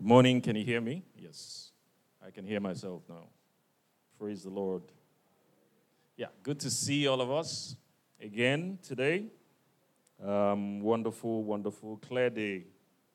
Good morning. Can you hear me? Yes. I can hear myself now. Praise the Lord. Yeah, good to see all of us again today. Wonderful, clear day.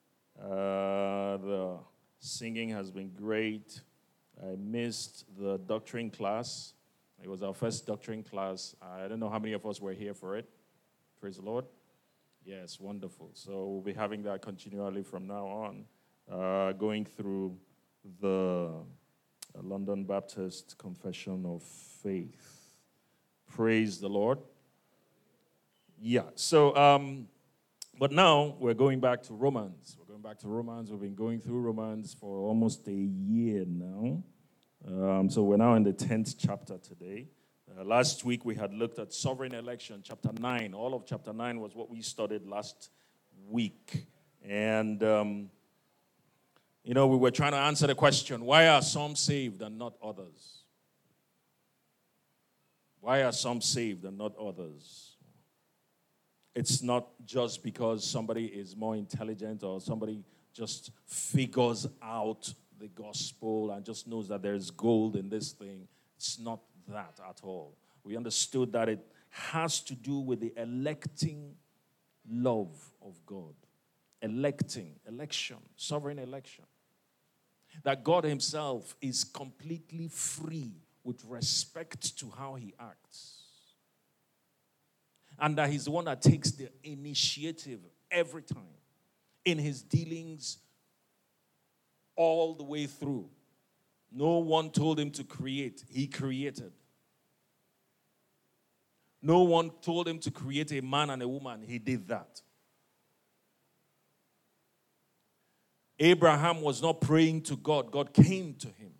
The singing has been great. I missed the doctrine class. It was our first doctrine class. I don't know how many of us were here for it. Praise the Lord. Yes, wonderful. So we'll be having that continually from now on, going through the London Baptist Confession of Faith. Praise the Lord. Yeah, so, but now we're going back to Romans. We've been going through Romans for almost a year now. So we're now in the 10th chapter today. Last week we had looked at sovereign election, chapter 9. All of chapter 9 was what we studied last week. And, we were trying to answer the question, why are some saved and not others? Why are some saved and not others? It's not just because somebody is more intelligent or somebody just figures out the gospel and just knows that there's gold in this thing. It's not that at all. We understood that it has to do with the electing love of God. Election, sovereign election. That God himself is completely free with respect to how he acts. And that he's the one that takes the initiative every time in his dealings all the way through. No one told him to create. He created. No one told him to create a man and a woman. He did that. Abraham was not praying to God. God came to him.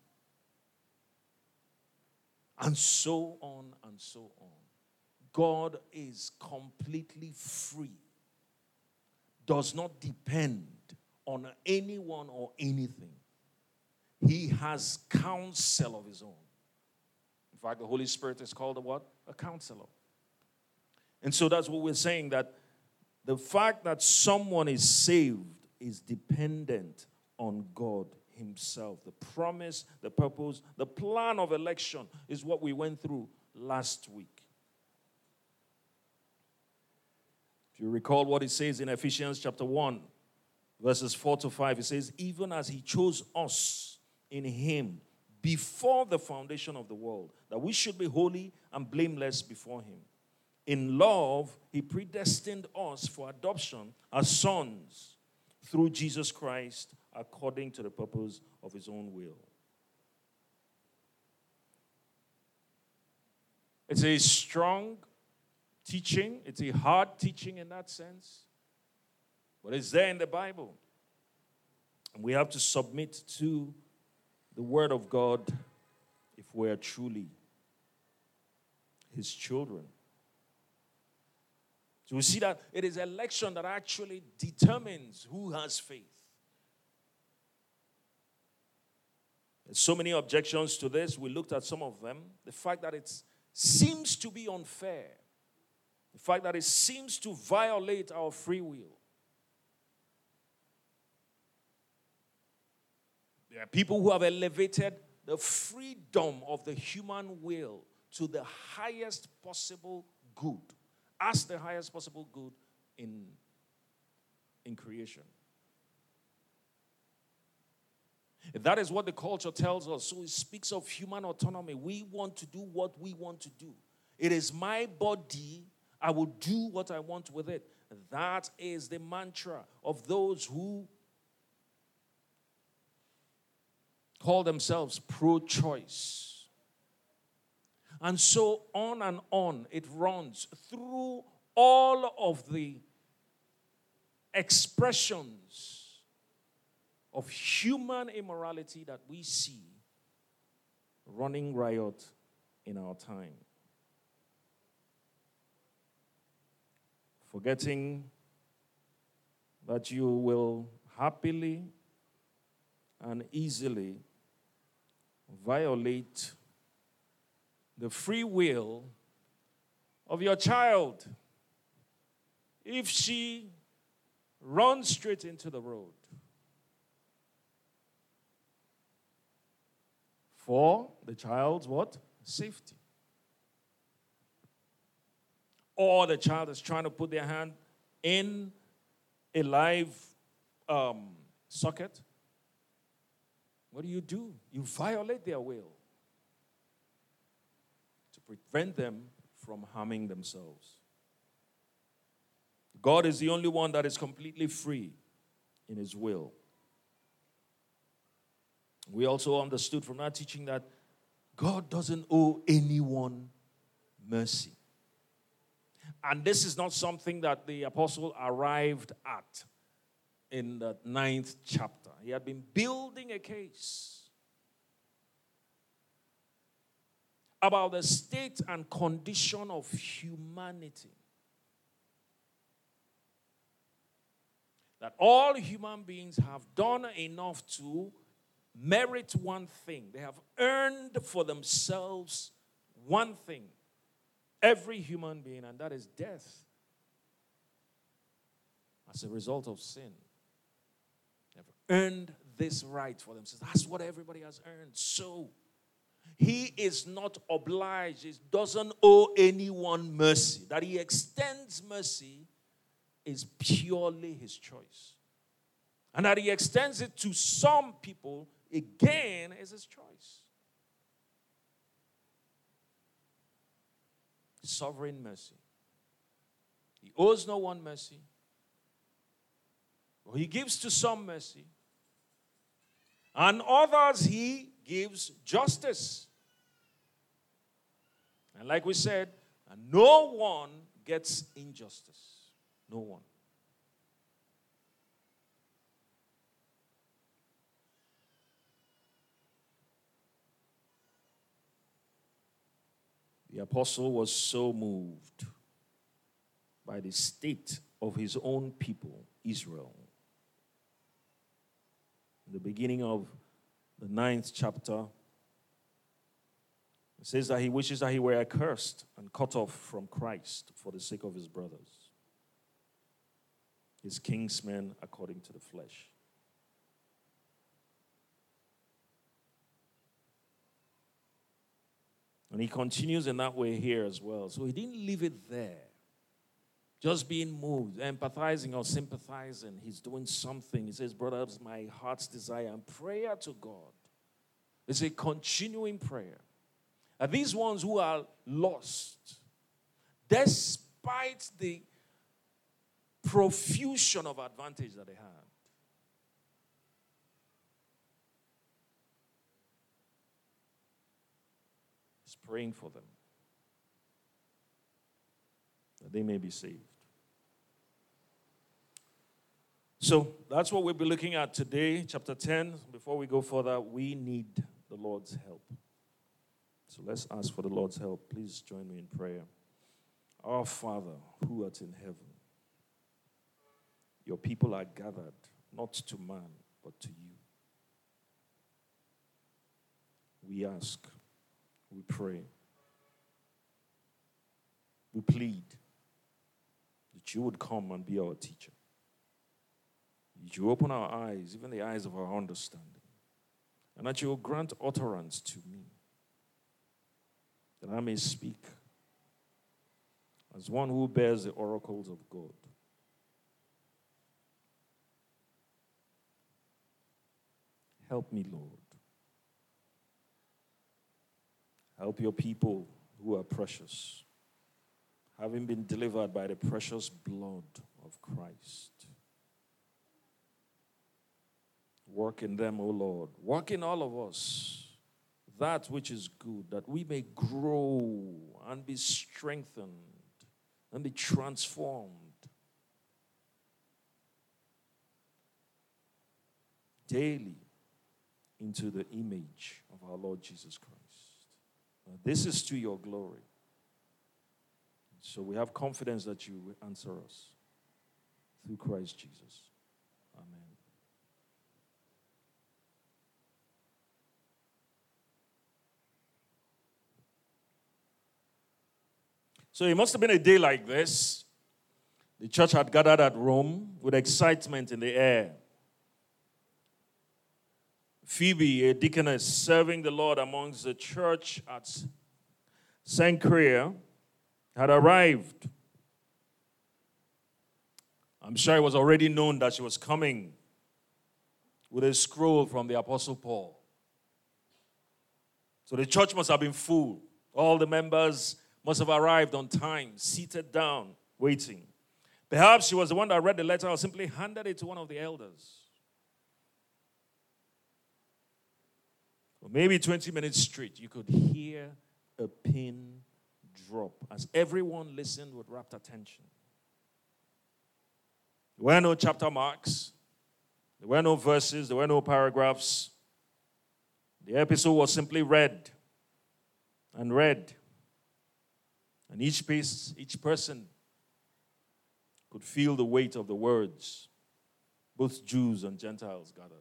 And so on and so on. God is completely free. Does not depend on anyone or anything. He has counsel of his own. In fact, the Holy Spirit is called a what? A counselor. And so that's what we're saying, that the fact that someone is saved is dependent on God himself. The promise, the purpose, the plan of election is what we went through last week. If you recall what it says in Ephesians chapter 1, verses 4 to 5, it says, even as he chose us in him before the foundation of the world, that we should be holy and blameless before him. In love, he predestined us for adoption as sons through Jesus Christ, according to the purpose of his own will. It's a strong teaching. It's a hard teaching in that sense. But it's there in the Bible. And we have to submit to the word of God if we are truly his children. So we see that it is election that actually determines who has faith. There's so many objections to this. We looked at some of them. The fact that it seems to be unfair. The fact that it seems to violate our free will. There are people who have elevated the freedom of the human will to the highest possible good. As the highest possible good in creation. If that is what the culture tells us, so it speaks of human autonomy. We want to do what we want to do. It is my body. I will do what I want with it. That is the mantra of those who call themselves pro-choice. And so on it runs through all of the expressions of human immorality that we see running riot in our time. Forgetting that you will happily and easily violate the free will of your child if she runs straight into the road. for the child's what? Safety. Or the child is trying to put their hand in a live socket. What do? You violate their will to prevent them from harming themselves. God is the only one that is completely free in his will. We also understood from that teaching that God doesn't owe anyone mercy. And this is not something that the apostle arrived at in the 9th chapter. He had been building a case about the state and condition of humanity. That all human beings have done enough to merit one thing. They have earned for themselves one thing. Every human being, and that is death. As a result of sin. They have earned this right for themselves. That's what everybody has earned. So, he is not obliged. He doesn't owe anyone mercy. That he extends mercy is purely his choice. And that he extends it to some people, again, is his choice. Sovereign mercy. He owes no one mercy. But he gives to some mercy. And others he gives justice. And like we said, no one gets injustice. No one. The apostle was so moved by the state of his own people, Israel. In the beginning of the 9th chapter, it says that he wishes that he were accursed and cut off from Christ for the sake of his brothers, his kinsmen according to the flesh. And he continues in that way here as well. So he didn't leave it there. Just being moved, empathizing or sympathizing. He's doing something. He says, brothers, my heart's desire and prayer to God is a continuing prayer. And these ones who are lost, despite the profusion of advantage that they had, he's praying for them that they may be saved. So that's what we'll be looking at today, chapter 10. Before we go further, we need the Lord's help. So let's ask for the Lord's help. Please join me in prayer. Our Father, who art in heaven, your people are gathered, not to man, but to you. We ask, we pray, we plead that you would come and be our teacher. That you open our eyes, even the eyes of our understanding, and that you will grant utterance to me, that I may speak as one who bears the oracles of God. Help me, Lord. Help your people who are precious, having been delivered by the precious blood of Christ. Work in them, O Lord. Work in all of us that which is good, that we may grow and be strengthened and be transformed daily into the image of our Lord Jesus Christ. Now, this is to your glory. So we have confidence that you will answer us through Christ Jesus. Amen. So it must have been a day like this. The church had gathered at Rome with excitement in the air. Phoebe, a deaconess serving the Lord amongst the church at Cenchrea, had arrived. I'm sure it was already known that she was coming with a scroll from the Apostle Paul. So the church must have been full. All the members must have arrived on time, seated down, waiting. Perhaps she was the one that read the letter or simply handed it to one of the elders. For maybe 20 minutes straight, you could hear a pin drop as everyone listened with rapt attention. There were no chapter marks. There were no verses. There were no paragraphs. The epistle was simply read and read. And each person could feel the weight of the words. Both Jews and Gentiles gathered.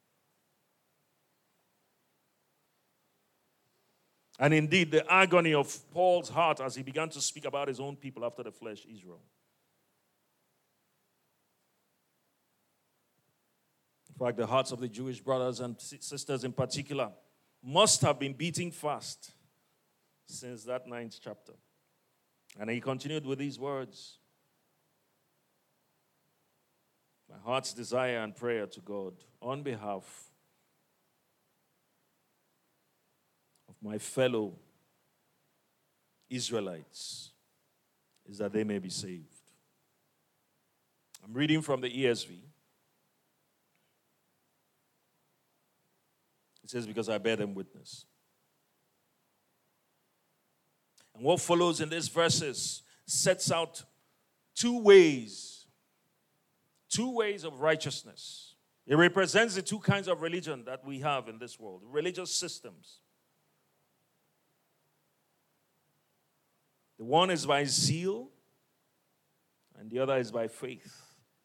And indeed, the agony of Paul's heart as he began to speak about his own people after the flesh, Israel. In fact, the hearts of the Jewish brothers and sisters in particular must have been beating fast since that 9th chapter. And he continued with these words. My heart's desire and prayer to God on behalf of my fellow Israelites is that they may be saved. I'm reading from the ESV. It says, because I bear them witness. And what follows in these verses sets out two ways of righteousness. It represents the two kinds of religion that we have in this world, religious systems. The one is by zeal, and the other is by faith.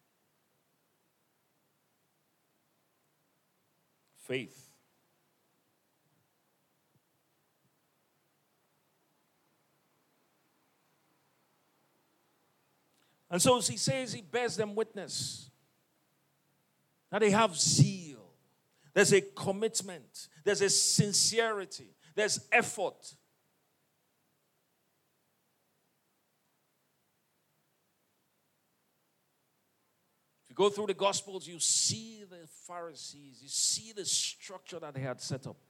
Faith. And so he says he bears them witness. That they have zeal. There's a commitment. There's a sincerity. There's effort. If you go through the Gospels, you see the Pharisees. You see the structure that they had set up.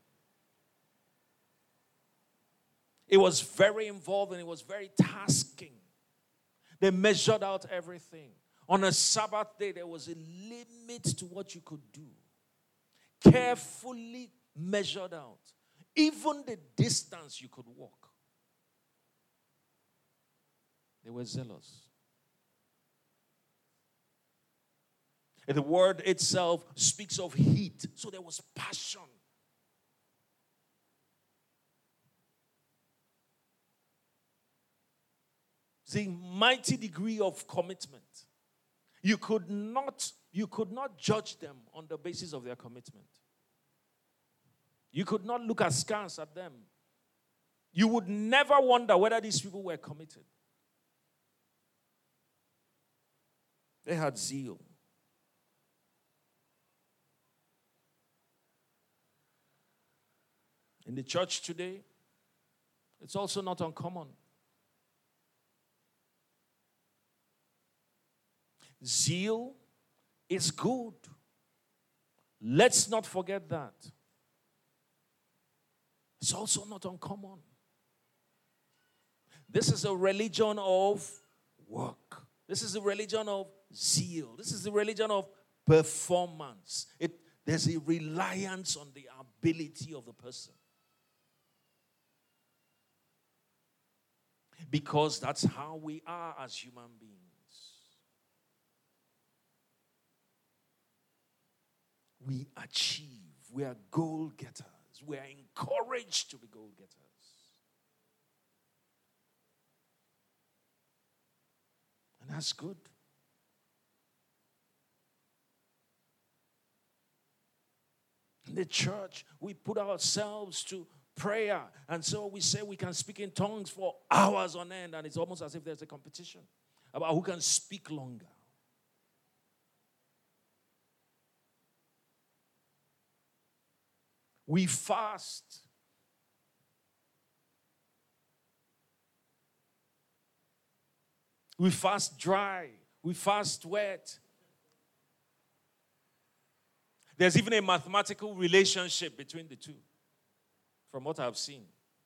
It was very involved and it was very tasking. They measured out everything. On a Sabbath day, there was a limit to what you could do. Carefully measured out. Even the distance you could walk. They were zealous. And the word itself speaks of heat. So there was passion. The mighty degree of commitment. You could not judge them on the basis of their commitment. You could not look askance at them. You would never wonder whether these people were committed. They had zeal. In the church today, it's also not uncommon. Zeal is good. Let's not forget that. It's also not uncommon. This is a religion of work. This is a religion of zeal. This is a religion of performance. There's a reliance on the ability of the person. Because that's how we are as human beings. We achieve. We are goal getters. We are encouraged to be goal getters. And that's good. In the church, we put ourselves to prayer. And so we say we can speak in tongues for hours on end. And it's almost as if there's a competition about who can speak longer. We fast. We fast dry. We fast wet. There's even a mathematical relationship between the two, from what I've seen.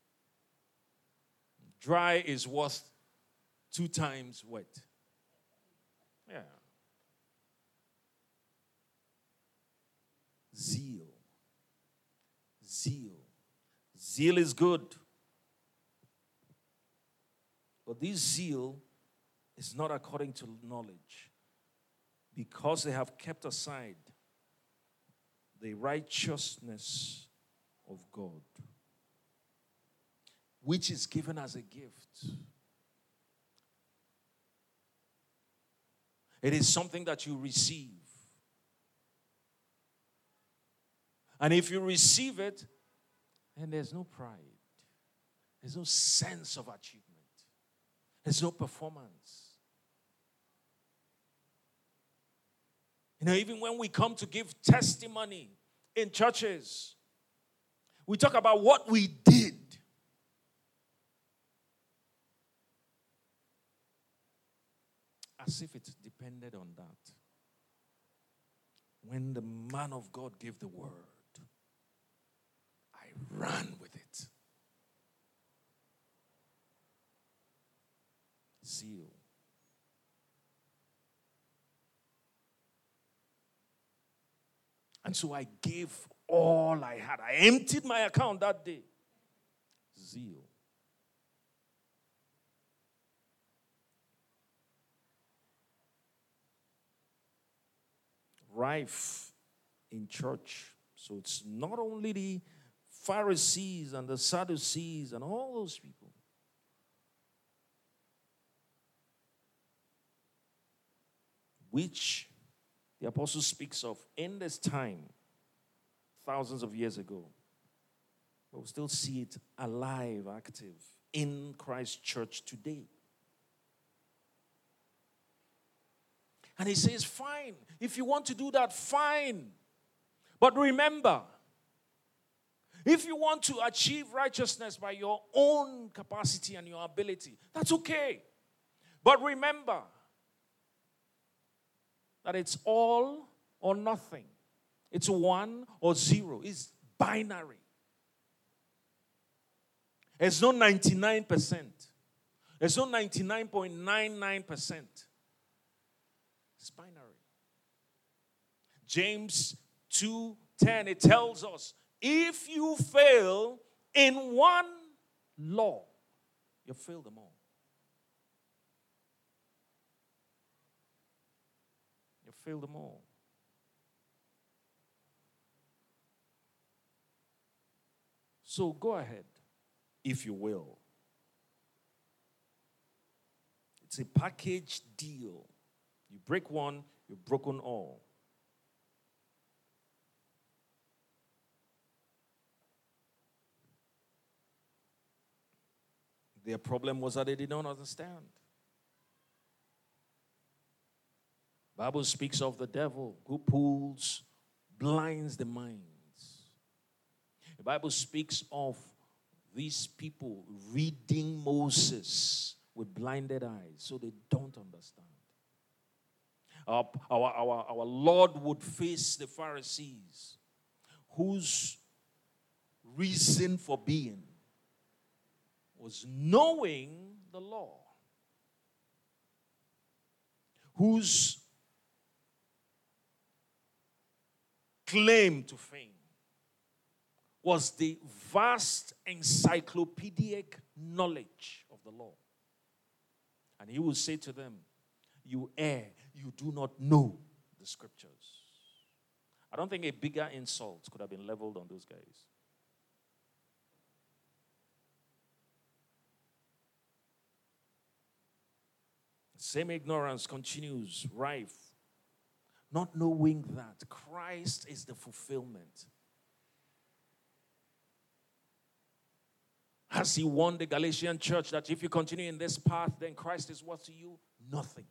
Dry is worth 2 times wet. Yeah. Zeal. Zeal. Zeal is good. But this zeal is not according to knowledge, because they have kept aside the righteousness of God, which is given as a gift. It is something that you receive. And if you receive it, then there's no pride. There's no sense of achievement. There's no performance. You know, even when we come to give testimony in churches, we talk about what we did. As if it depended on that. When the man of God gave the word, I ran with it. Zeal. And so I gave all I had. I emptied my account that day. Zeal. Rife in church. So it's not only the Pharisees and the Sadducees and all those people. Which the apostle speaks of in this time, thousands of years ago. But we still see it alive, active in Christ's church today. And he says, fine. If you want to do that, fine. But remember, if you want to achieve righteousness by your own capacity and your ability, that's okay. But remember that it's all or nothing. It's 1 or 0. It's binary. There's no 99%. There's no 99.99%. It's binary. James 2:10, it tells us, if you fail in one law, you fail them all. You fail them all. So go ahead, if you will. It's a package deal. You break one, you've broken all. Their problem was that they did not understand. The Bible speaks of the devil who blinds the minds. The Bible speaks of these people reading Moses with blinded eyes, so they don't understand. Our Lord would face the Pharisees, whose reason for being was knowing the law, whose claim to fame was the vast encyclopedic knowledge of the law. And he would say to them, you err, you do not know the scriptures. I don't think a bigger insult could have been leveled on those guys. Same ignorance continues, rife. Not knowing that Christ is the fulfillment. Has he warned the Galatian church that if you continue in this path, then Christ is what to you? Nothing.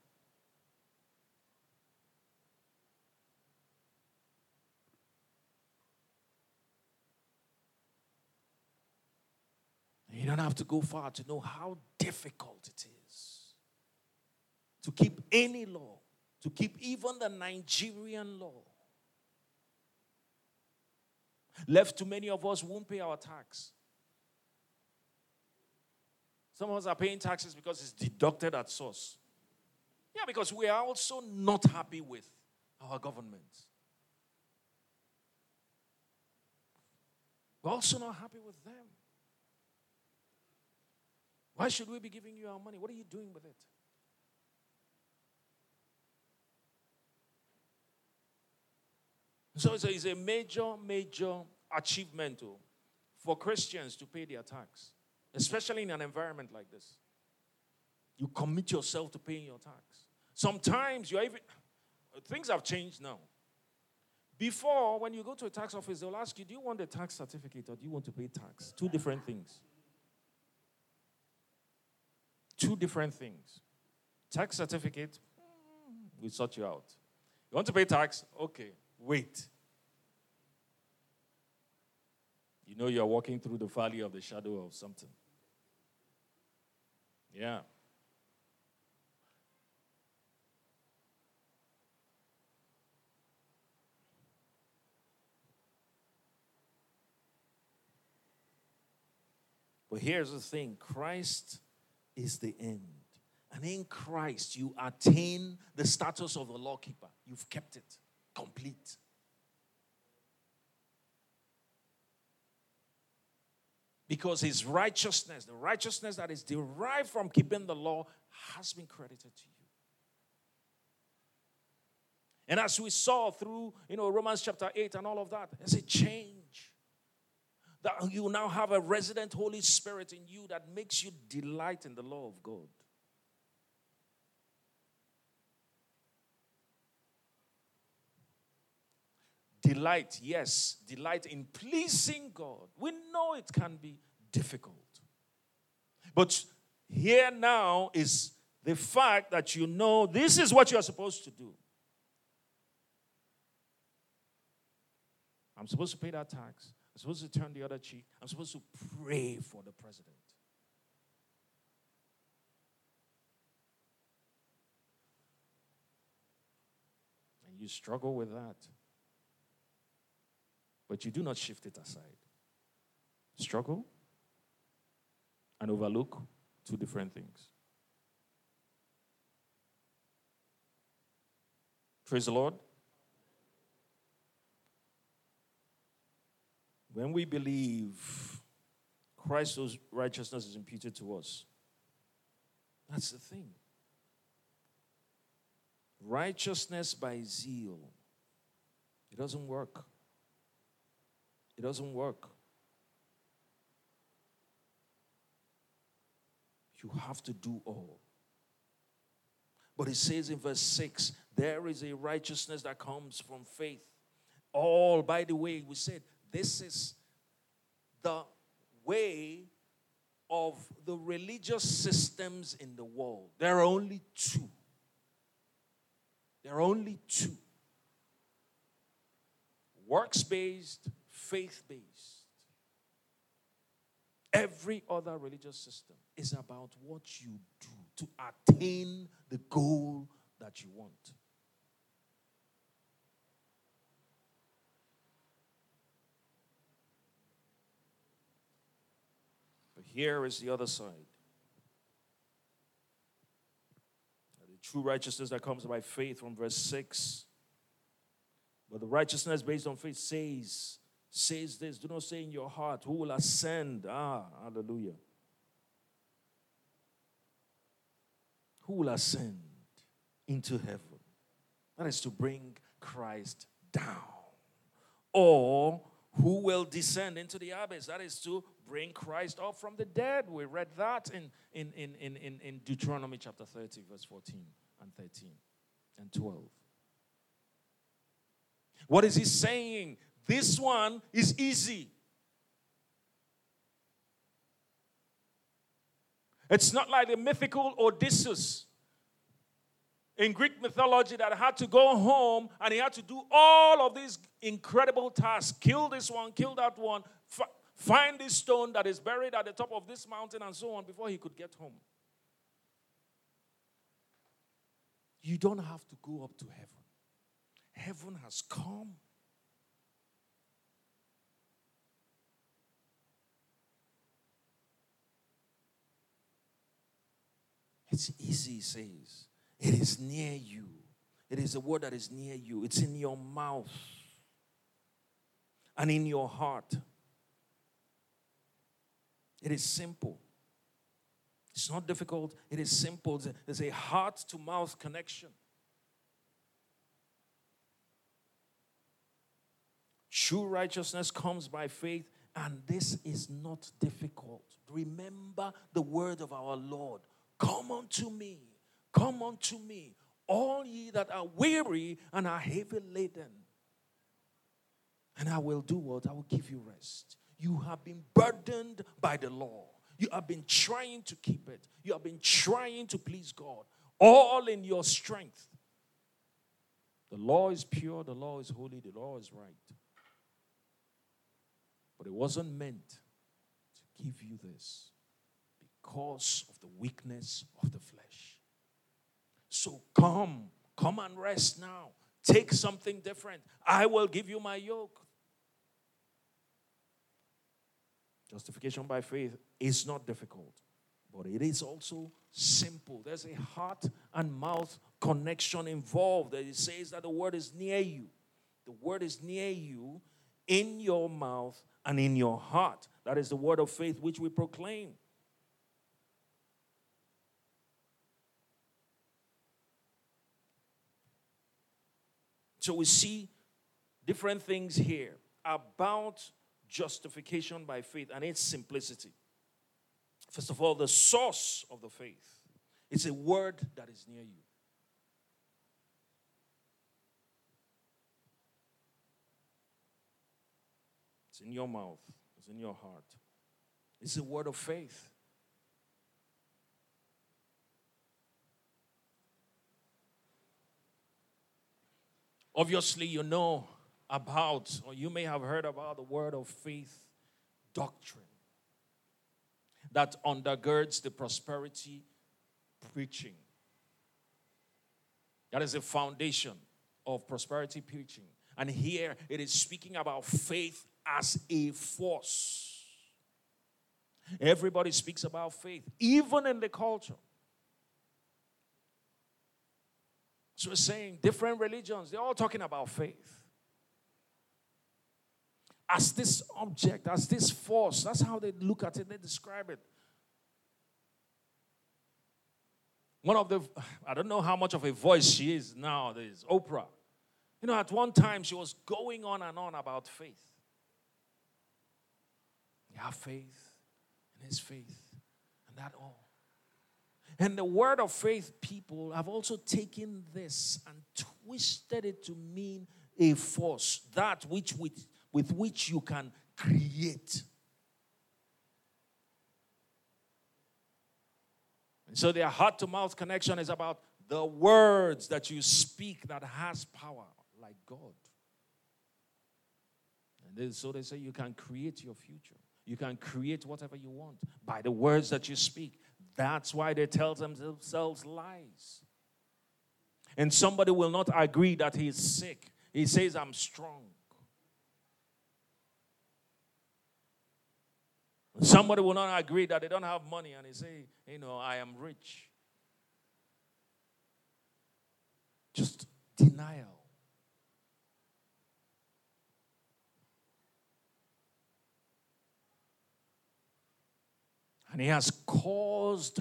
You don't have to go far to know how difficult it is to keep any law, to keep even the Nigerian law. Left to many of us won't pay our tax. Some of us are paying taxes because it's deducted at source. Yeah, because we are also not happy with our government. We're also not happy with them. Why should we be giving you our money? What are you doing with it? So it's a major achievement for Christians to pay their tax, especially in an environment like this. You commit yourself to paying your tax. Sometimes things have changed now. Before, when you go to a tax office, they'll ask you, do you want a tax certificate or do you want to pay tax? Two different things. Two different things. Tax certificate, we sort you out. You want to pay tax? Okay, wait. You know you're walking through the valley of the shadow of something. Yeah. But here's the thing. Christ is the end. And in Christ, you attain the status of the lawkeeper. You've kept it complete. Because his righteousness, the righteousness that is derived from keeping the law, has been credited to you. And as we saw through, Romans chapter 8 and all of that, there's a change. That you now have a resident Holy Spirit in you that makes you delight in the law of God. Delight, yes, delight in pleasing God. We know it can be difficult. But here now is the fact that you know this is what you are supposed to do. I'm supposed to pay that tax. I'm supposed to turn the other cheek. I'm supposed to pray for the president. And you struggle with that. But you do not shift it aside. Struggle and overlook two different things. Praise the Lord. When we believe Christ's righteousness is imputed to us, that's the thing. Righteousness by zeal, it doesn't work. It doesn't work. You have to do all. But it says in verse 6, there is a righteousness that comes from faith. All, by the way, we said, this is the way of the religious systems in the world. There are only two. There are only two. Works-based, faith-based. Every other religious system is about what you do to attain the goal that you want. But here is the other side. The true righteousness that comes by faith from verse 6. But the righteousness based on faith says this. Do not say in your heart, who will ascend? Hallelujah. Who will ascend into heaven? That is to bring Christ down. Or who will descend into the abyss? That is to bring Christ up from the dead. We read that in Deuteronomy chapter 30, verse 14 and 13 and 12. What is he saying? This one is easy. It's not like the mythical Odysseus in Greek mythology that had to go home and he had to do all of these incredible tasks. Kill this one, kill that one, Find this stone that is buried at the top of this mountain and so on before he could get home. You don't have to go up to heaven. Heaven has come. It's easy, he says. It is near you. It is a word that is near you. It's in your mouth and in your heart. It is simple. It's not difficult. It is simple. There's a heart-to-mouth connection. True righteousness comes by faith, and this is not difficult. Remember the word of our Lord. Come unto me, all ye that are weary and are heavy laden. And I will do what? I will give you rest. You have been burdened by the law. You have been trying to keep it. You have been trying to please God. All in your strength. The law is pure. The law is holy. The law is right. But it wasn't meant to give you this because of the weakness of the flesh. So come and rest now. Take something different. I will give you my yoke. Justification by faith is not difficult, but it is also simple. There's a heart and mouth connection involved. It says that the word is near you. The word is near you in your mouth and in your heart. That is the word of faith which we proclaim. So we see different things here about justification by faith and its simplicity. First of all, the source of the faith. It's a word that is near you. It's in your mouth. It's in your heart. It's a word of faith. Obviously, you know about, or you may have heard about the word of faith doctrine that undergirds the prosperity preaching. That is the foundation of prosperity preaching. And here it is speaking about faith as a force. Everybody speaks about faith, even in the culture. So we're saying different religions, they're all talking about faith. As this object, as this force. That's how they look at it, they describe it. One of the, I don't know how much of a voice she is nowadays, Oprah. You know, at one time she was going on and on about faith. You have faith, and his faith, and that all. And the word of faith people have also taken this and twisted it to mean a force, that which with which you can create. And so their heart-to-mouth connection is about the words that you speak that has power, like God. And so they say you can create your future. You can create whatever you want by the words that you speak. That's why they tell themselves lies. And somebody will not agree that he is sick. He says, I'm strong. Somebody will not agree that they don't have money and they say, I am rich. Just denial. And he has caused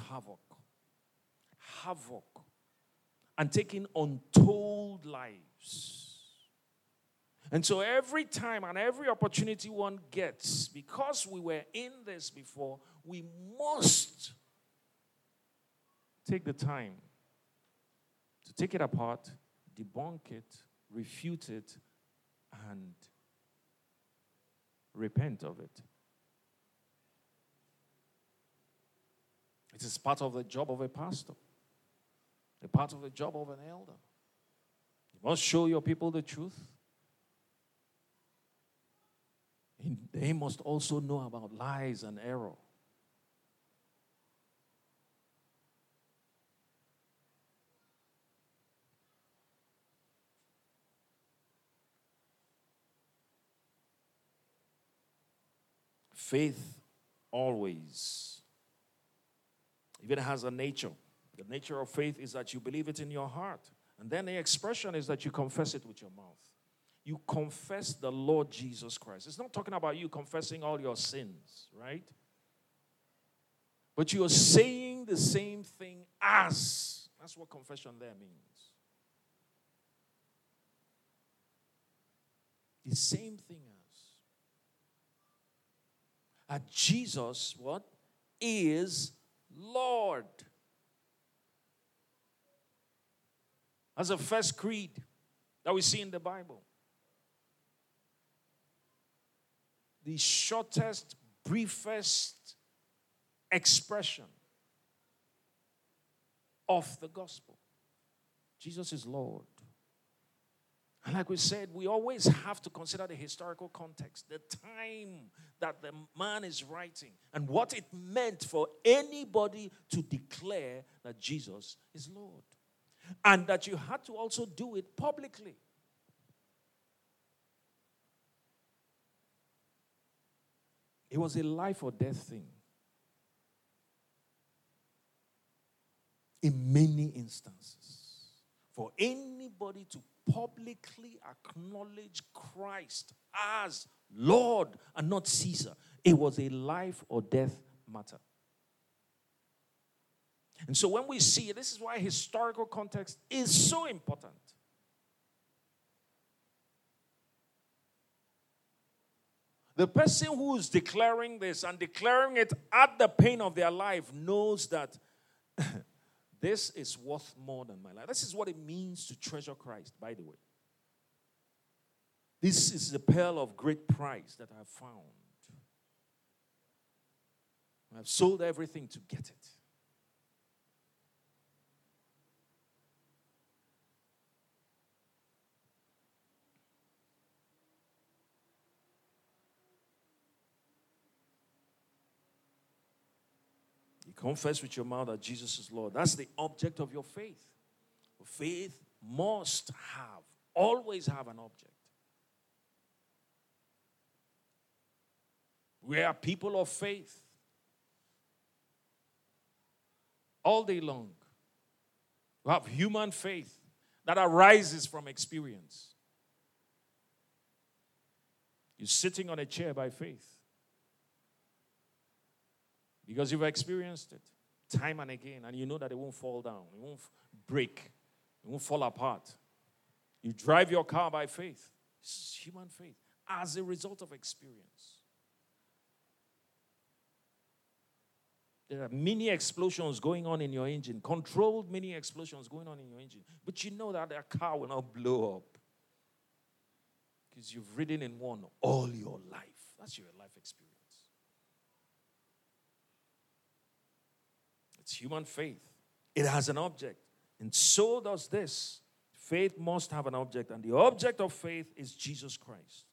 havoc, and taken untold lives. And so every time and every opportunity one gets, because we were in this before, we must take the time to take it apart, debunk it, refute it, and repent of it. It is part of the job of a pastor, a part of the job of an elder. You must show your people the truth. They must also know about lies and error. Faith always, if it has a nature, the nature of faith is that you believe it in your heart. And then the expression is that you confess it with your mouth. You confess the Lord Jesus Christ. It's not talking about you confessing all your sins, right? But you are saying the same thing as. That's what confession there means. The same thing as. And Jesus, what? Is Lord. That's the first creed that we see in the Bible. The shortest, briefest expression of the gospel. Jesus is Lord. And like we said, we always have to consider the historical context, the time that the man is writing, and what it meant for anybody to declare that Jesus is Lord. And that you had to also do it publicly. It was a life or death thing. In many instances. For anybody to publicly acknowledge Christ as Lord and not Caesar. It was a life or death matter. And so when we see it, this is why historical context is so important. The person who is declaring this and declaring it at the pain of their life knows that this is worth more than my life. This is what it means to treasure Christ, by the way. This is the pearl of great price that I've found. I've sold everything to get it. You confess with your mouth that Jesus is Lord. That's the object of your faith. Faith must have, always have an object. We are people of faith. All day long. We have human faith that arises from experience. You're sitting on a chair by faith. Because you've experienced it time and again, and you know that it won't fall down, it won't break, it won't fall apart. You drive your car by faith. This is human faith as a result of experience. There are mini explosions going on in your engine, controlled mini explosions going on in your engine, but you know that the car will not blow up because you've ridden in one all your life. That's your life experience. It's human faith. It has an object. And so does this. Faith must have an object. And the object of faith is Jesus Christ.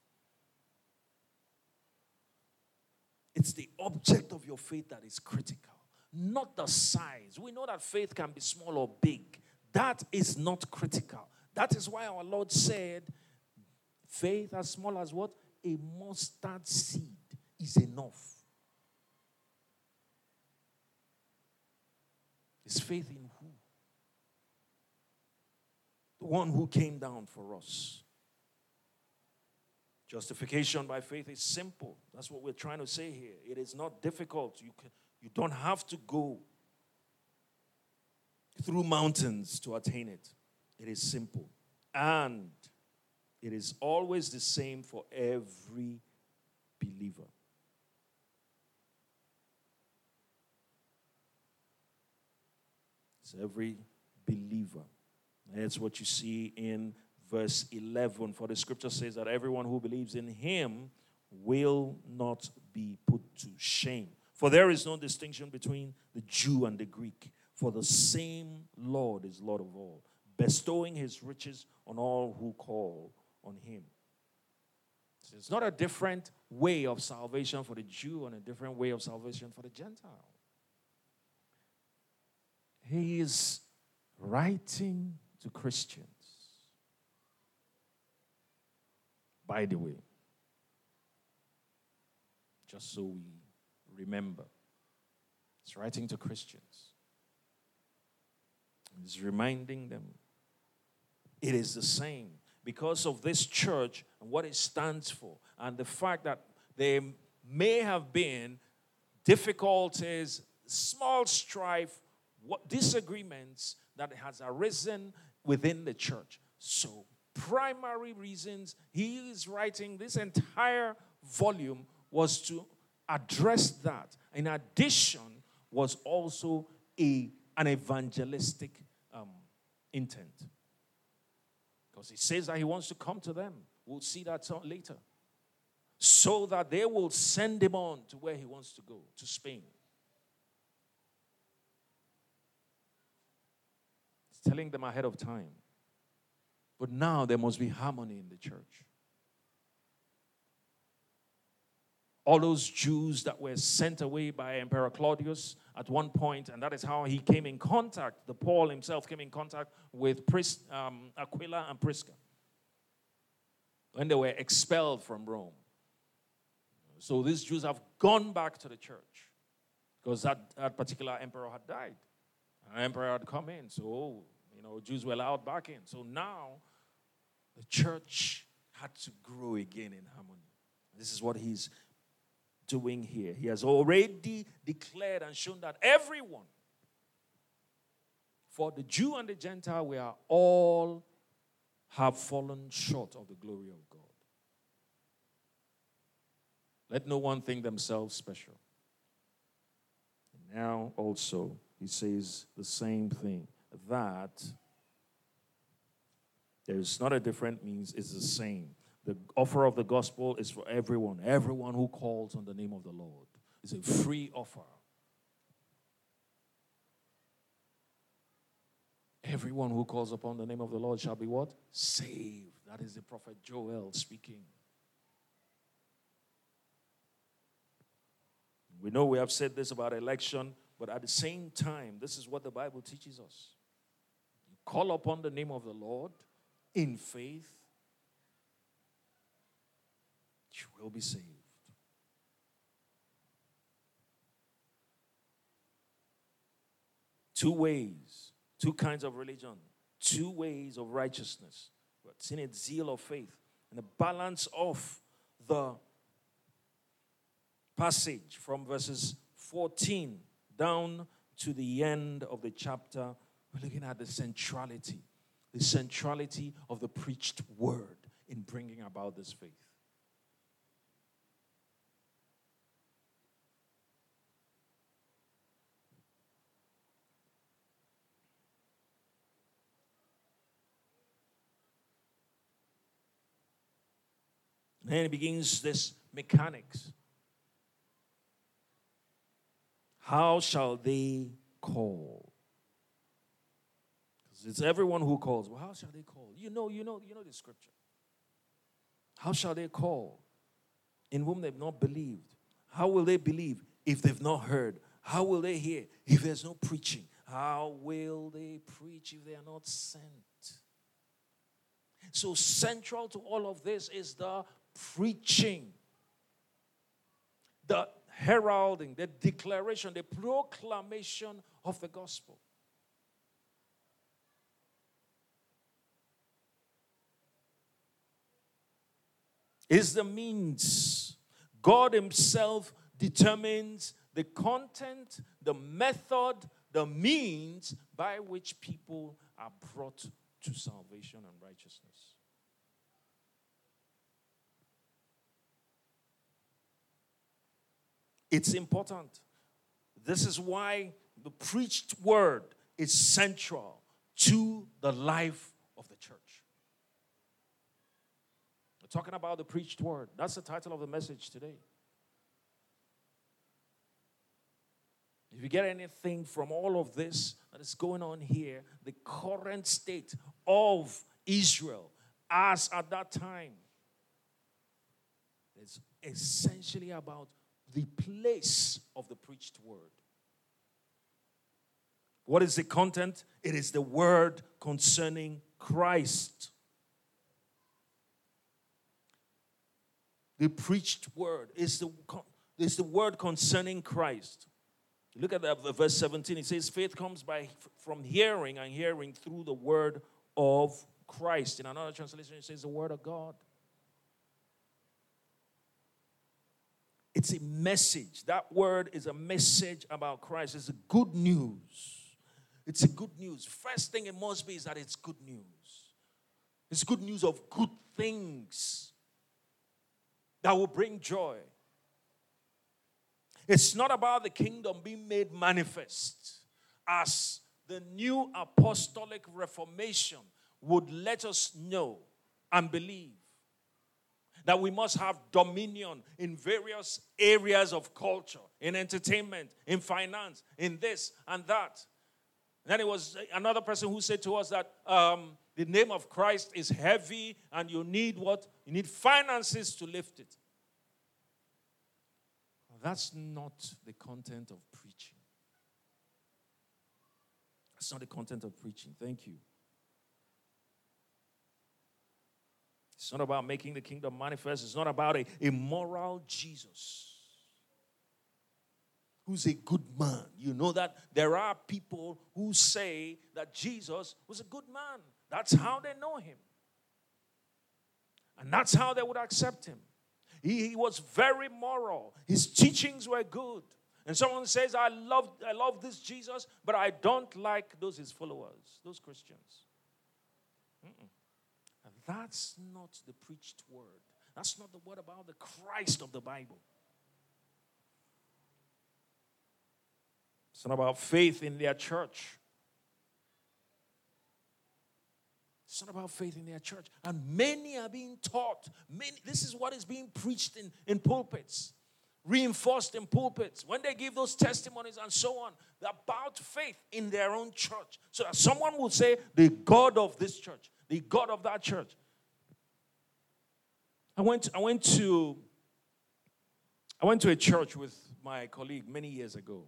It's the object of your faith that is critical, not the size. We know that faith can be small or big. That is not critical. That is why our Lord said, faith as small as what? A mustard seed is enough. Is faith in who? The one who came down for us. Justification by faith is simple. That's what we're trying to say here. It is not difficult. You don't have to go through mountains to attain it. It is simple. And it is always the same for every believer. It's every believer. That's what you see in verse 11. For the scripture says that everyone who believes in him will not be put to shame. For there is no distinction between the Jew and the Greek. For the same Lord is Lord of all, bestowing his riches on all who call on him. It's not a different way of salvation for the Jew and a different way of salvation for the Gentile. He is writing to Christians. By the way, just so we remember, he's writing to Christians. He's reminding them it is the same. Because of this church and what it stands for, and the fact that there may have been difficulties, small strife, disagreements that has arisen within the church. So, primary reasons he is writing this entire volume was to address that. In addition, was also an evangelistic intent. Because he says that he wants to come to them. We'll see that later. So that they will send him on to where he wants to go, to Spain. He's telling them ahead of time. But now there must be harmony in the church. All those Jews that were sent away by Emperor Claudius at one point, and that is how he came in contact, Paul himself came in contact with Aquila and Prisca when they were expelled from Rome. So these Jews have gone back to the church because that particular emperor had died. An emperor had come in, so Jews were allowed back in. So now the church had to grow again in harmony. This is what he's doing here. He has already declared and shown that everyone, for the Jew and the Gentile, we are all have fallen short of the glory of God. Let no one think themselves special. And now also, he says the same thing, that there's not a different means, it's the same. The offer of the gospel is for everyone. Everyone who calls on the name of the Lord. It's a free offer. Everyone who calls upon the name of the Lord shall be what? Saved. That is the prophet Joel speaking. We know we have said this about election, but at the same time, this is what the Bible teaches us. You call upon the name of the Lord in faith, you will be saved. Two ways, two kinds of religion, two ways of righteousness. We've seen it, zeal of faith, and the balance of the passage from verses 14 down to the end of the chapter. We're looking at the centrality of the preached word in bringing about this faith. And then it begins this mechanics. How shall they call? Because it's everyone who calls. Well, how shall they call? You know the scripture. How shall they call in whom they've not believed? How will they believe if they've not heard? How will they hear if there's no preaching? How will they preach if they are not sent? So central to all of this is the preaching, the heralding, the declaration, the proclamation of the gospel. Is the means. God himself determines the content, the method, the means by which people are brought to salvation and righteousness. It's important. This is why the preached word is central to the life of the church. We're talking about the preached word. That's the title of the message today. If you get anything from all of this that is going on here, the current state of Israel as at that time, It's essentially about the place of the preached word. What is the content? It is the word concerning Christ. The preached word is the word concerning Christ. Look at that, verse 17. It says, faith comes from hearing, and hearing through the word of Christ. In another translation, it says the word of God. It's a message. That word is a message about Christ. It's a good news. It's a good news. First thing it must be is that it's good news. It's good news of good things that will bring joy. It's not about the kingdom being made manifest, as the new apostolic reformation would let us know and believe, that we must have dominion in various areas of culture, in entertainment, in finance, in this and that. And then it was another person who said to us that the name of Christ is heavy and you need what? You need finances to lift it. That's not the content of preaching. That's not the content of preaching. Thank you. It's not about making the kingdom manifest. It's not about a moral Jesus who's a good man. You know that there are people who say that Jesus was a good man. That's how they know him. And that's how they would accept him. He was very moral. His teachings were good. And someone says, I love this Jesus, but I don't like his followers, those Christians. And that's not the preached word. That's not the word about the Christ of the Bible. It's not about faith in their church. It's not about faith in their church. And many are being taught. This is what is being preached in pulpits, reinforced in pulpits. When they give those testimonies and so on, they're about faith in their own church. So that someone will say, the God of this church, the God of that church. I went to a church with my colleague many years ago.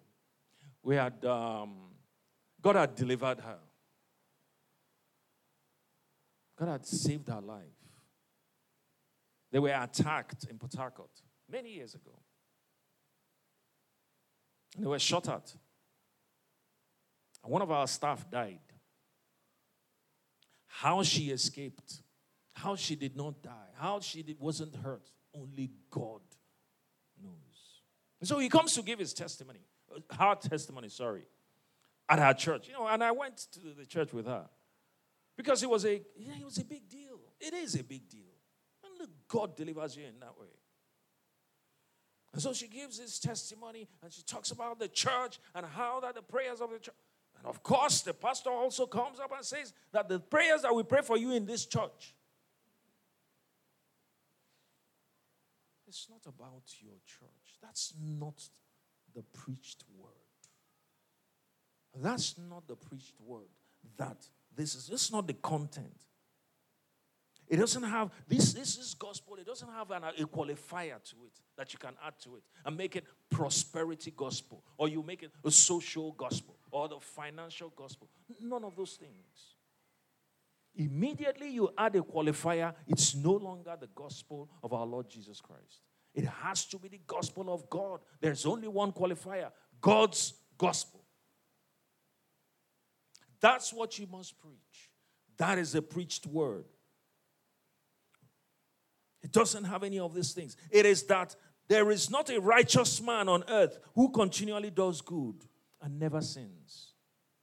God had delivered her. God had saved her life. They were attacked in Port Harcourt many years ago. And they were shot at. And one of our staff died. How she escaped, how she did not die, how she wasn't hurt, only God knows. And so he comes to give his testimony, her testimony, at her church. And I went to the church with her. Because it was a big deal. It is a big deal. And look, God delivers you in that way. And so she gives this testimony and she talks about the church and how that the prayers of the church. And of course, the pastor also comes up and says that the prayers that we pray for you in this church. It's not about your church. That's not the preached word. That's not the preached word. This is not the content. It doesn't have, this is gospel. It doesn't have a qualifier to it that you can add to it and make it prosperity gospel, or you make it a social gospel or the financial gospel. None of those things. Immediately you add a qualifier, it's no longer the gospel of our Lord Jesus Christ. It has to be the gospel of God. There's only one qualifier, God's gospel. That's what you must preach. That is the preached word. It doesn't have any of these things. It is that there is not a righteous man on earth who continually does good and never sins.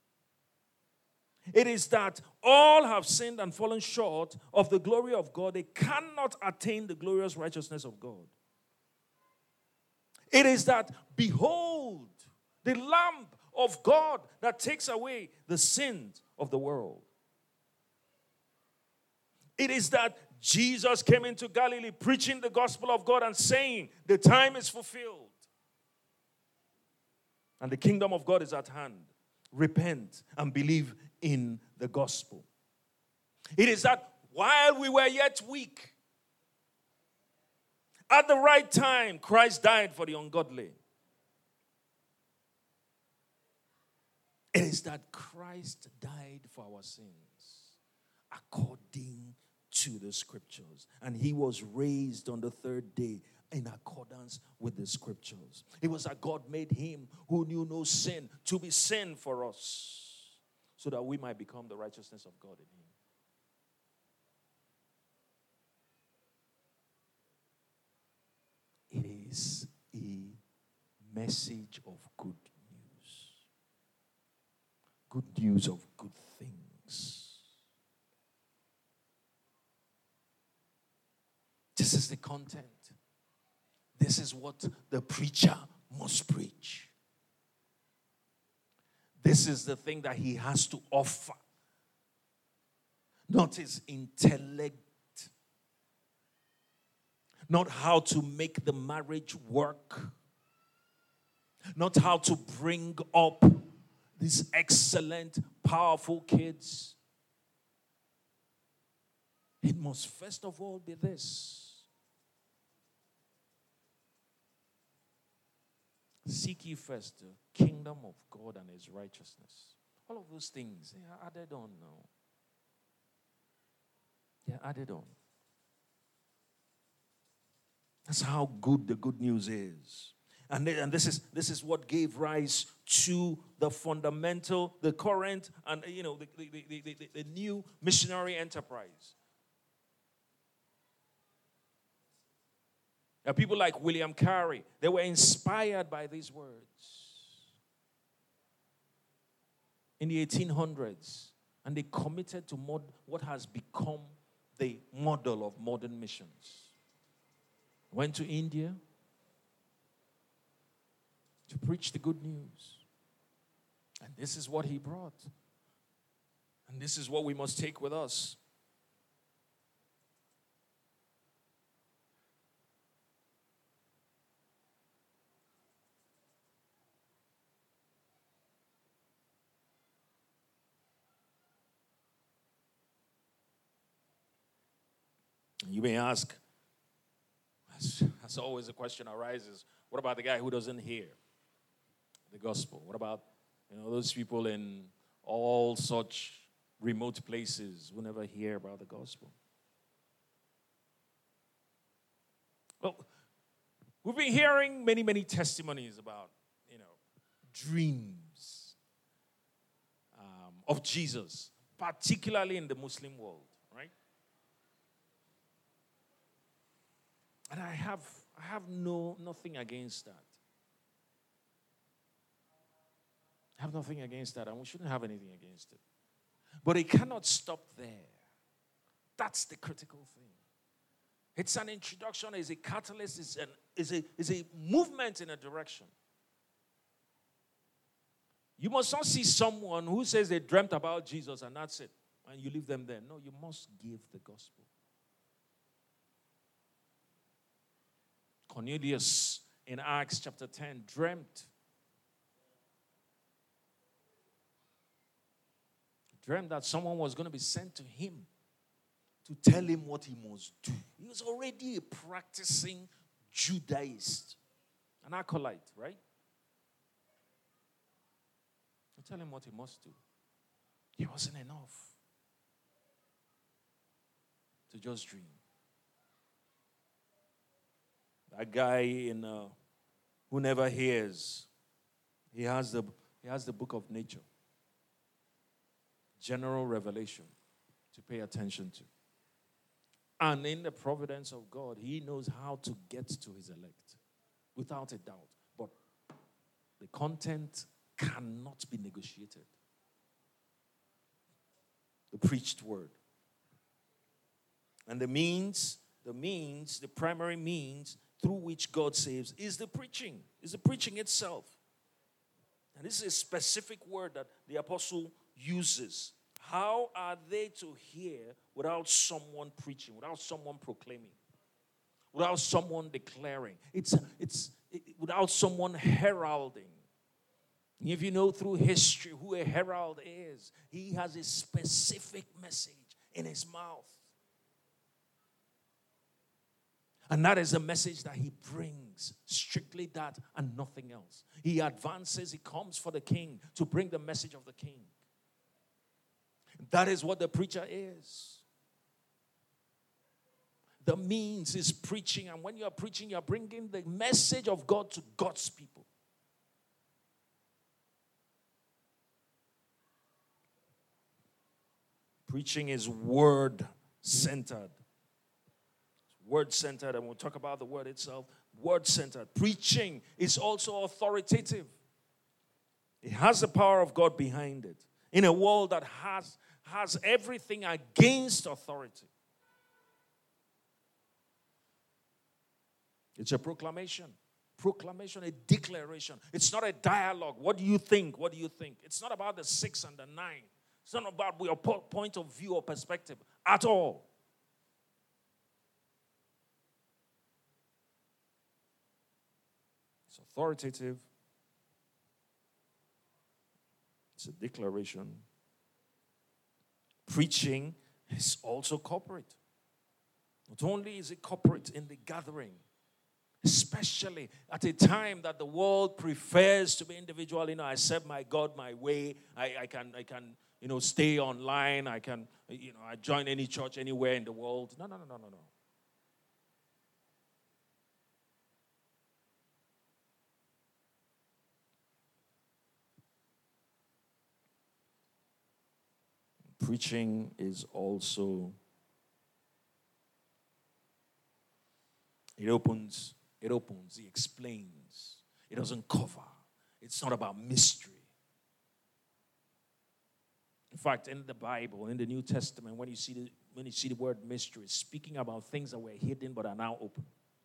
It is that all have sinned and fallen short of the glory of God. They cannot attain the glorious righteousness of God. It is that, behold, the Lamb of God that takes away the sins of the world. It is that Jesus came into Galilee preaching the gospel of God and saying, the time is fulfilled and the kingdom of God is at hand. Repent and believe in the gospel. It is that while we were yet weak, At the right time, Christ died for the ungodly. It is that Christ died for our sins according to the scriptures. And he was raised on the third day in accordance with the scriptures. It was that God made him who knew no sin to be sin for us, so that we might become the righteousness of God in him. It is a message of good news. Good news of good things. This is the content. This is what the preacher must preach. This is the thing that he has to offer. Not his intellect. Not how to make the marriage work. Not how to bring up these excellent, powerful kids. It must first of all be this. Seek ye first the kingdom of God and his righteousness. All of those things, they are added on now. They are added on. That's how good the good news is. And this is what gave rise to the fundamental, the current, and the new missionary enterprise. Now, people like William Carey, they were inspired by these words in the 1800s, and they committed to what has become the model of modern missions. Went to India to preach the good news. And this is what he brought. And this is what we must take with us. You may ask, as always, the question arises, what about the guy who doesn't hear the gospel? What about those people in all such remote places who never hear about the gospel? Well, we've been hearing many, many testimonies about, dreams of Jesus, particularly in the Muslim world, right? And I have nothing against that. I have nothing against that, and we shouldn't have anything against it. But it cannot stop there. That's the critical thing. It's an introduction, it's a catalyst, it's a movement in a direction. You must not see someone who says they dreamt about Jesus and that's it, and you leave them there. No, you must give the gospel. Cornelius in Acts chapter 10 dreamt that someone was going to be sent to him to tell him what he must do. He was already a practicing Judaist, an acolyte, right? To tell him what he must do. It wasn't enough to just dream. That guy who never hears, he has the book of nature, general revelation to pay attention to. And in the providence of God, he knows how to get to his elect, without a doubt. But the content cannot be negotiated. The preached word. And the primary means through which God saves is the preaching itself. And this is a specific word that the apostle uses. How are they to hear without someone preaching, without someone proclaiming, without someone declaring? It's without someone heralding. If you know through history who a herald is, he has a specific message in his mouth. And that is the message that he brings. Strictly that and nothing else. He advances, he comes for the king to bring the message of the king. That is what the preacher is. The means is preaching. And when you are preaching, you are bringing the message of God to God's people. Preaching is word-centered. Word-centered, and we'll talk about the word itself. Word-centered. Preaching is also authoritative. It has the power of God behind it. In a world that has everything against authority. It's a proclamation. Proclamation, a declaration. It's not a dialogue. What do you think? What do you think? It's not about the 6 and the 9. It's not about your point of view or perspective at all. It's authoritative. It's a declaration. Preaching is also corporate. Not only is it corporate in the gathering, especially at a time that the world prefers to be individual. I serve my God my way. I can stay online. I can, I join any church anywhere in the world. No. Preaching is also, it opens, it explains. It doesn't cover. It's not about mystery. In fact, in the Bible, in the New Testament, when you see the word mystery, it's speaking about things that were hidden but are now open.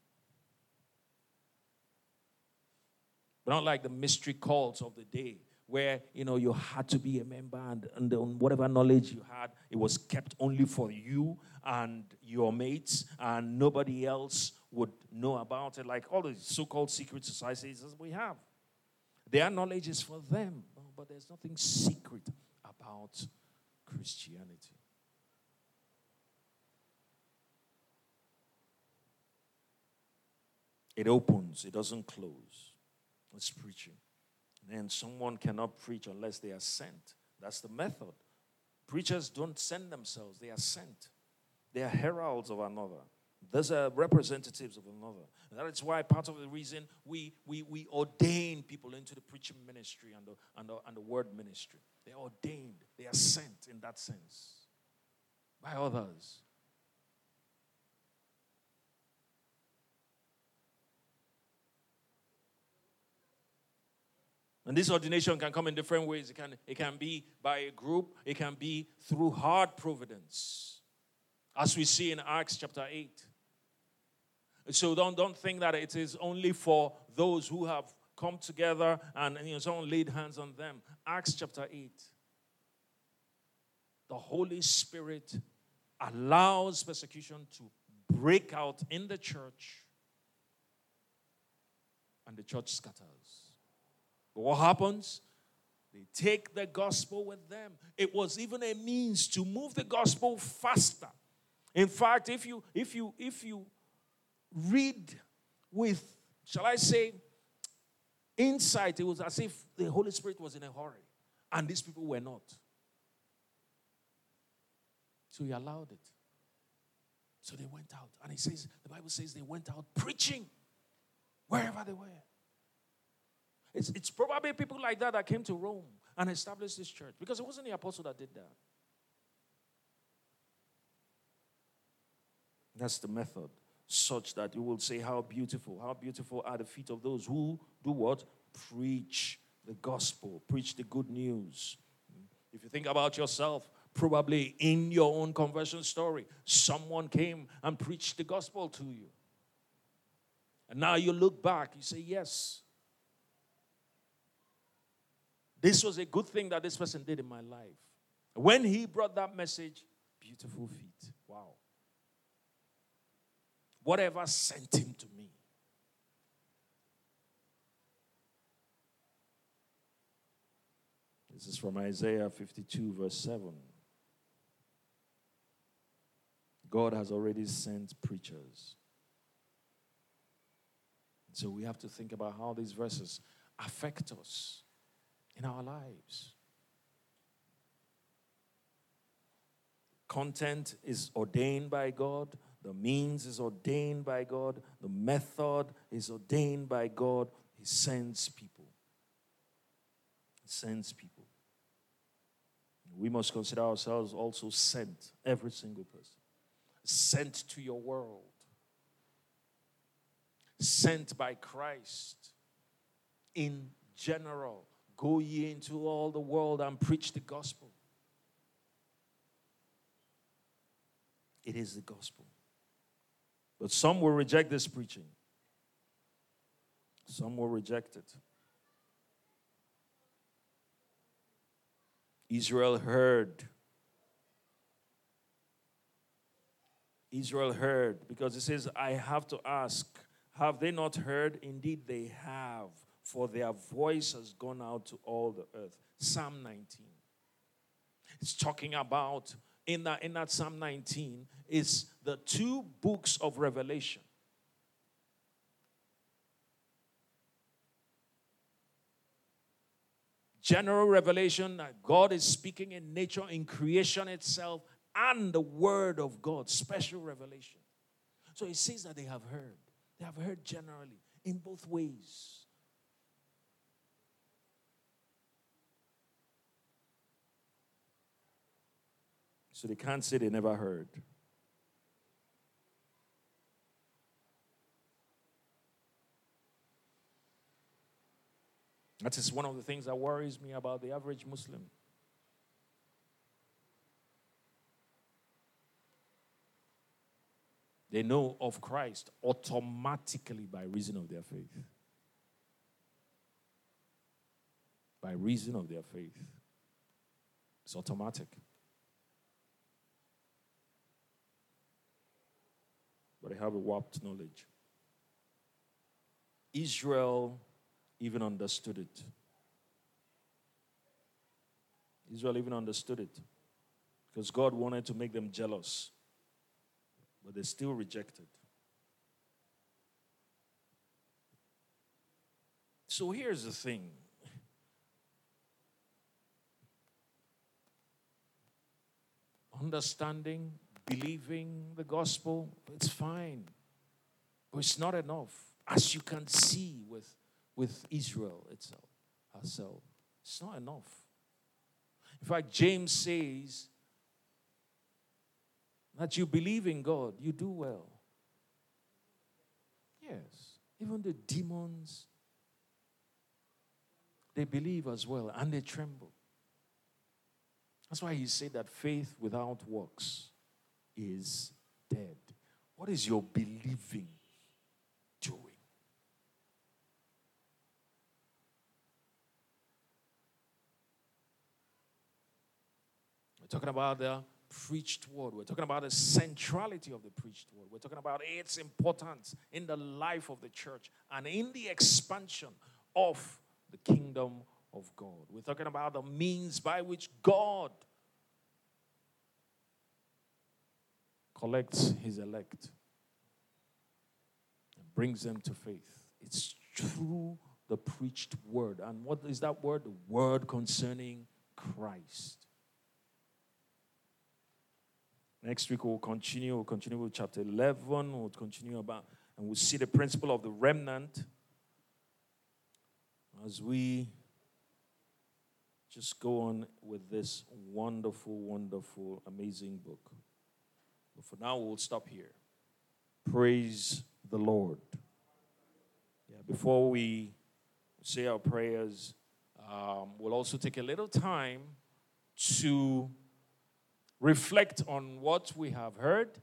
But not like the mystery cults of the day, where, you had to be a member and whatever knowledge you had, it was kept only for you and your mates, and nobody else would know about it, like all the so-called secret societies that we have. Their knowledge is for them, but there's nothing secret about Christianity. It opens, it doesn't close. It's preaching. And someone cannot preach unless they are sent. That's the method. Preachers don't send themselves, they are sent. They are heralds of another. Those are representatives of another. And that is why part of the reason we ordain people into the preaching ministry and the word ministry. They are ordained. They are sent in that sense by others. And this ordination can come in different ways. It can be by a group. It can be through hard providence, as we see in Acts chapter 8. So don't think that it is only for those who have come together and someone laid hands on them. Acts chapter 8. The Holy Spirit allows persecution to break out in the church, and the church scatters. But what happens? They take the gospel with them. It was even a means to move the gospel faster. In fact, if you read with, shall I say, insight, it was as if the Holy Spirit was in a hurry, and these people were not. So he allowed it. So they went out, and the Bible says they went out preaching wherever they were. It's probably people like that came to Rome and established this church, because it wasn't the apostle that did that. That's the method, such that you will say, how beautiful are the feet of those who do what? Preach the gospel, preach the good news. If you think about yourself, probably in your own conversion story, someone came and preached the gospel to you. And now you look back, you say, yes, this was a good thing that this person did in my life. When he brought that message, beautiful feet. Wow. Whatever sent him to me. This is from Isaiah 52, verse 7. God has already sent preachers. So we have to think about how these verses affect us in our lives. Content is ordained by God. The means is ordained by God. The method is ordained by God. He sends people. He sends people. We must consider ourselves also sent, every single person. Sent to your world. Sent by Christ in general. Go ye into all the world and preach the gospel. It is the gospel. But some will reject this preaching. Some will reject it. Israel heard. Israel heard, because it says, I have to ask, have they not heard? Indeed they have, for their voice has gone out to all the earth. Psalm 19. It's talking about, in that Psalm 19, is the two books of Revelation. General revelation that God is speaking in nature, in creation itself, and the word of God, special revelation. So it says that they have heard. They have heard generally, in both ways. So they can't say they never heard. That is one of the things that worries me about the average Muslim. They know of Christ automatically by reason of their faith. By reason of their faith. It's automatic. But they have a warped knowledge. Israel even understood it. Israel even understood it. Because God wanted to make them jealous. But they still rejected. So here's the thing. Understanding, believing the gospel, it's fine. But it's not enough. As you can see with Israel herself. It's not enough. In fact, James says that you believe in God, you do well. Yes. Even the demons, they believe as well, and they tremble. That's why he said that faith without works is dead. What is your believing doing? We're talking about the preached word. We're talking about the centrality of the preached word. We're talking about its importance in the life of the church and in the expansion of the kingdom of God. We're talking about the means by which God collects his elect and brings them to faith. It's through the preached word. And what is that word? The word concerning Christ. Next week we'll continue with chapter 11. We'll continue about, and we'll see the principle of the remnant as we just go on with this wonderful, wonderful, amazing book. But for now, we'll stop here. Praise the Lord. Yeah, before we say our prayers, we'll also take a little time to reflect on what we have heard